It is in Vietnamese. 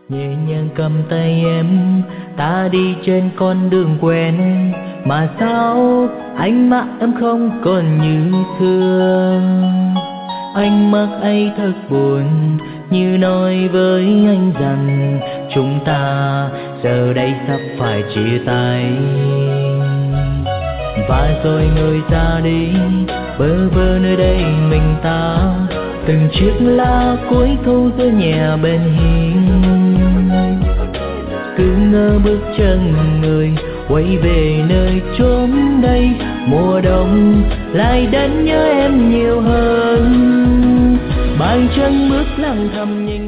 Nhẹ nhàng cầm tay em, ta đi trên con đường quen, mà sao ánh mắt em không còn như xưa. Ánh mắt ấy thật buồn, như nói với anh rằng chúng ta giờ đây sắp phải chia tay. Và rồi người ra đi, bơ vơ nơi đây mình ta, từng chiếc lá cuối thu rơi nhẹ bên hiên. Cứ ngỡ bước chân người quay về nơi chốn đây, mùa đông lại đến nhớ em nhiều hơn. Bàn chân bước lặng thầm nhìn